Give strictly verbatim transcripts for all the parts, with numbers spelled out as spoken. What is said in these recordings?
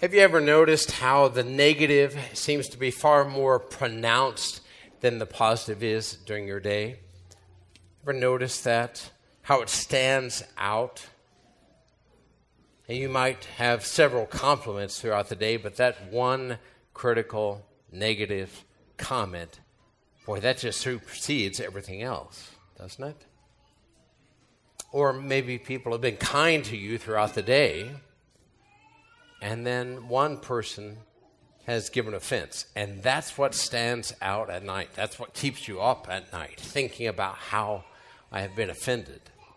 Have you ever noticed how the negative seems to be far more pronounced than the positive is during your day? Ever noticed that? How it stands out? And you might have several compliments throughout the day, but that one critical, negative comment, boy, that just supersedes everything else, doesn't it? Or maybe people have been kind to you throughout the day, and then one person has given offense, and that's what stands out at night. That's what keeps you up at night, thinking about how I have been offended.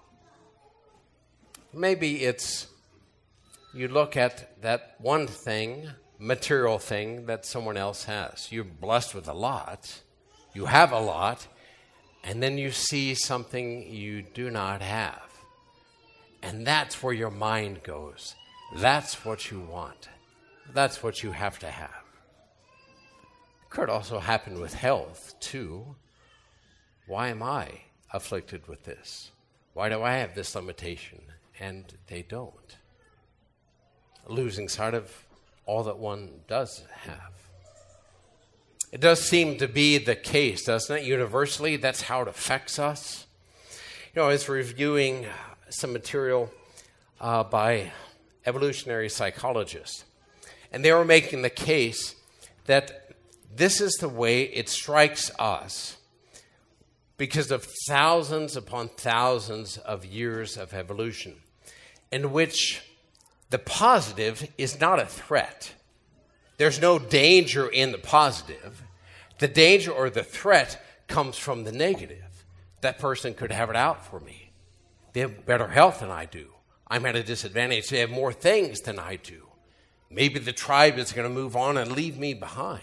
Maybe it's you look at that one thing, material thing that someone else has. You're blessed with a lot. You have a lot, and then you see something you do not have. And that's where your mind goes. That's what you want. That's what you have to have. It could also happen with health, too. Why am I afflicted with this? Why do I have this limitation? And they don't. Losing sight of all that one does have. It does seem to be the case, doesn't it? Universally, that's how it affects us. You know, I was reviewing some material uh, by evolutionary psychologists, and they were making the case that this is the way it strikes us because of thousands upon thousands of years of evolution, in which the positive is not a threat. There's no danger in the positive. The danger or the threat comes from the negative. That person could have it out for me. They have better health than I do. I'm at a disadvantage. They have more things than I do. Maybe the tribe is going to move on and leave me behind.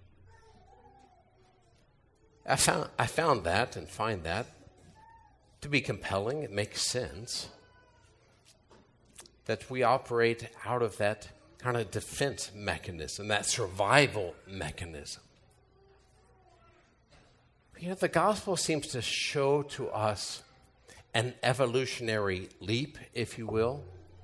I found, I found that and find that to be compelling. It makes sense that we operate out of that kind of defense mechanism, that survival mechanism. You know, the gospel seems to show to us an evolutionary leap, if you will.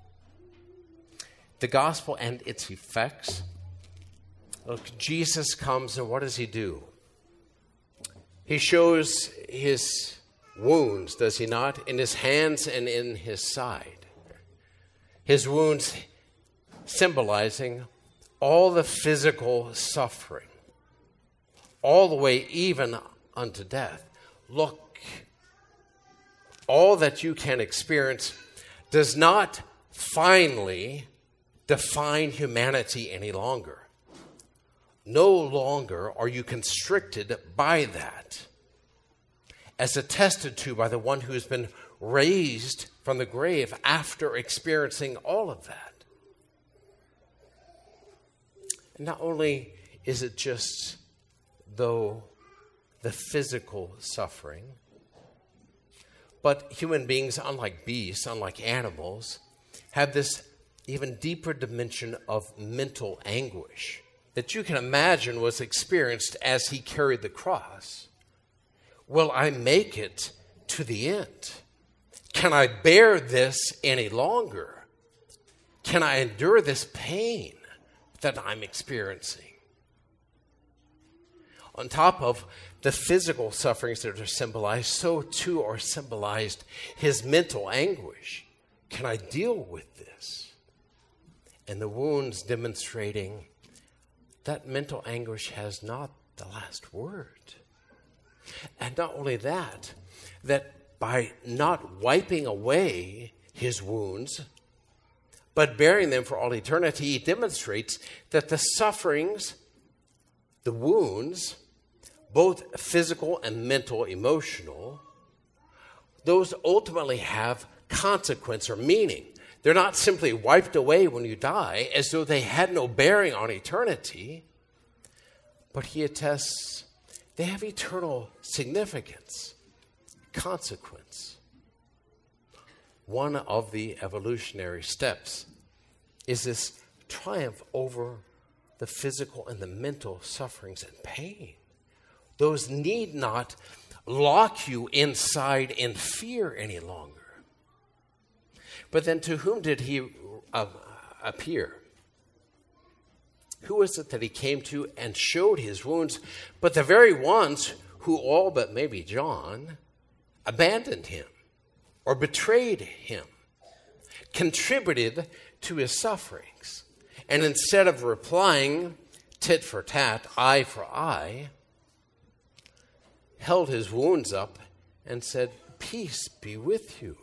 The gospel and its effects. Look, Jesus comes, and what does he do? He shows his wounds, does he not? In his hands and in his side. His wounds symbolizing all the physical suffering, all the way even unto death. Look, all that you can experience does not finally define humanity any longer. No longer are you constricted by that, as attested to by the one who has been raised from the grave after experiencing all of that. And not only is it just, though, the physical suffering, but human beings, unlike beasts, unlike animals, have this even deeper dimension of mental anguish that you can imagine was experienced as he carried the cross. Will I make it to the end? Can I bear this any longer? Can I endure this pain that I'm experiencing? On top of the physical sufferings that are symbolized, so too are symbolized his mental anguish. Can I deal with this? And the wounds demonstrating that mental anguish has not the last word. And not only that, that by not wiping away his wounds, but bearing them for all eternity, he demonstrates that the sufferings, the wounds, both physical and mental, emotional, those ultimately have consequence or meaning. They're not simply wiped away when you die as though they had no bearing on eternity, but he attests they have eternal significance, consequence. One of the evolutionary steps is this triumph over the physical and the mental sufferings and pain. Those need not lock you inside in fear any longer. But then to whom did he uh, appear? Who was it that he came to and showed his wounds? But the very ones who, all but maybe John, abandoned him or betrayed him, contributed to his sufferings. And instead of replying tit for tat, eye for eye, held his wounds up and said, "Peace be with you."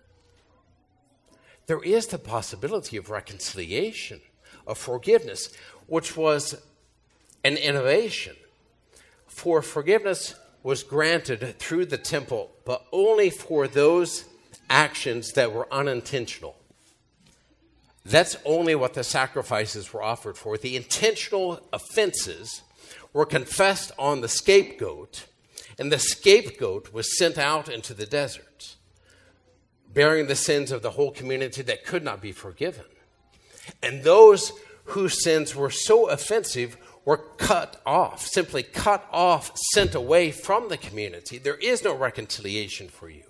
There is the possibility of reconciliation, of forgiveness, which was an innovation. For forgiveness was granted through the temple, but only for those actions that were unintentional. That's only what the sacrifices were offered for. The intentional offenses were confessed on the scapegoat, and the scapegoat was sent out into the desert, bearing the sins of the whole community that could not be forgiven. And those whose sins were so offensive were cut off, simply cut off, sent away from the community. There is no reconciliation for you.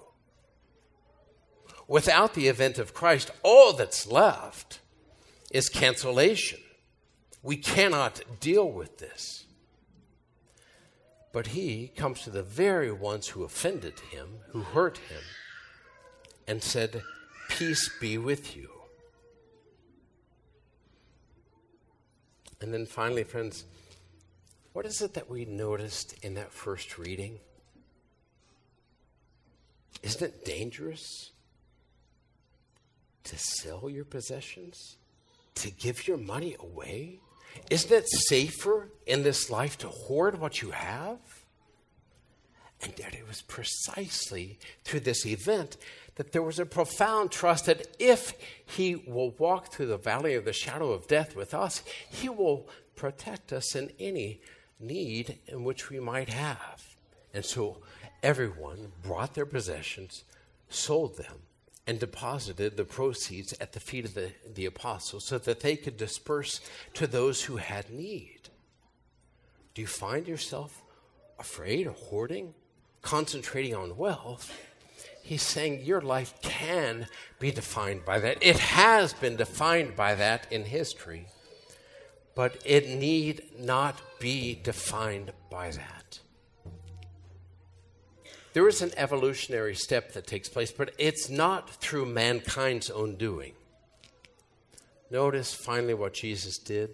Without the event of Christ, all that's left is cancellation. We cannot deal with this. But he comes to the very ones who offended him, who hurt him, and said, "Peace be with you." And then finally, friends, what is it that we noticed in that first reading? Isn't it dangerous to sell your possessions? To give your money away? Isn't it safer in this life to hoard what you have? And yet it was precisely through this event that there was a profound trust that if he will walk through the valley of the shadow of death with us, he will protect us in any need in which we might have. And so everyone brought their possessions, sold them, and deposited the proceeds at the feet of the, the apostles so that they could disperse to those who had need. Do you find yourself afraid of hoarding, concentrating on wealth? He's saying your life can be defined by that. It has been defined by that in history, but it need not be defined by that. There is an evolutionary step that takes place, but it's not through mankind's own doing. Notice finally what Jesus did.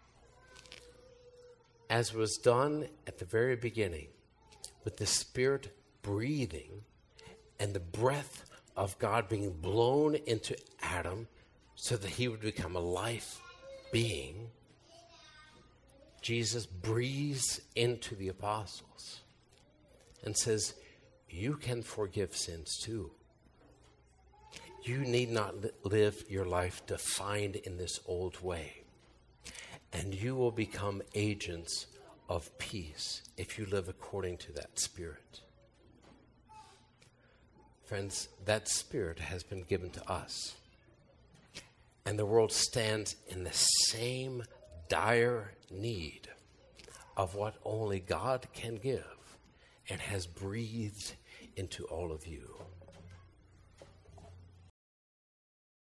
As was done at the very beginning, with the Spirit breathing and the breath of God being blown into Adam so that he would become a life being, Jesus breathes into the apostles and says, you can forgive sins too. You need not li- live your life defined in this old way. And you will become agents of peace if you live according to that Spirit. Friends, that Spirit has been given to us. And the world stands in the same dire need of what only God can give and has breathed into all of you.